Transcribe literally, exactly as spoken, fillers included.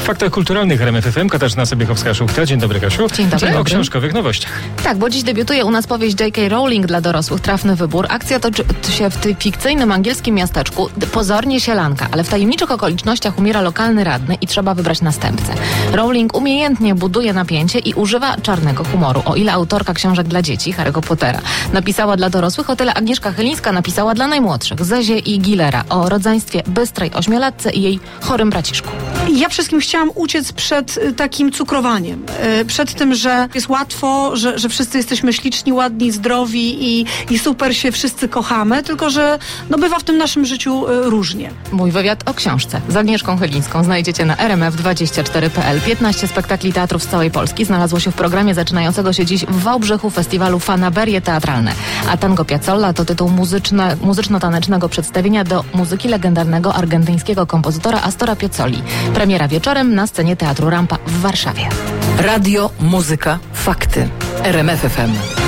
W faktach kulturalnych R M F F M Katarzyna Sobiechowska-Szuchta. Dzień dobry, Kasiu. Dzień dobry. Dzień o książkowych nowościach. Tak, bo dziś debiutuje u nas powieść J K. Rowling dla dorosłych. Trafny wybór. Akcja toczy się w tym fikcyjnym angielskim miasteczku. Pozornie sielanka, ale w tajemniczych okolicznościach umiera lokalny radny i trzeba wybrać następcę. Rowling umiejętnie buduje napięcie i używa czarnego humoru. O ile autorka książek dla dzieci, Harry'ego Pottera, napisała dla dorosłych, o tyle Agnieszka Chylińska napisała dla najmłodszych, Zezie i Gillera, o rodzeństwie bystrej ośmiolatce i jej chorym braciszku. Ja wszystkim chciałam uciec przed y, takim cukrowaniem. Y, przed tym, że jest łatwo, że, że wszyscy jesteśmy śliczni, ładni, zdrowi i, i super się wszyscy kochamy, tylko że no, bywa w tym naszym życiu y, różnie. Mój wywiad o książce z Agnieszką Chylińską znajdziecie na r m f dwadzieścia cztery kropka p l. piętnaście spektakli teatrów z całej Polski znalazło się w programie zaczynającego się dziś w Wałbrzychu festiwalu Fanaberie Teatralne. A Tango Piazzolla to tytuł muzyczne, muzyczno-tanecznego przedstawienia do muzyki legendarnego argentyńskiego kompozytora Astora Piazzoli. Premiera wieczorem na scenie Teatru Rampa w Warszawie. Radio, muzyka, fakty. R M F F M.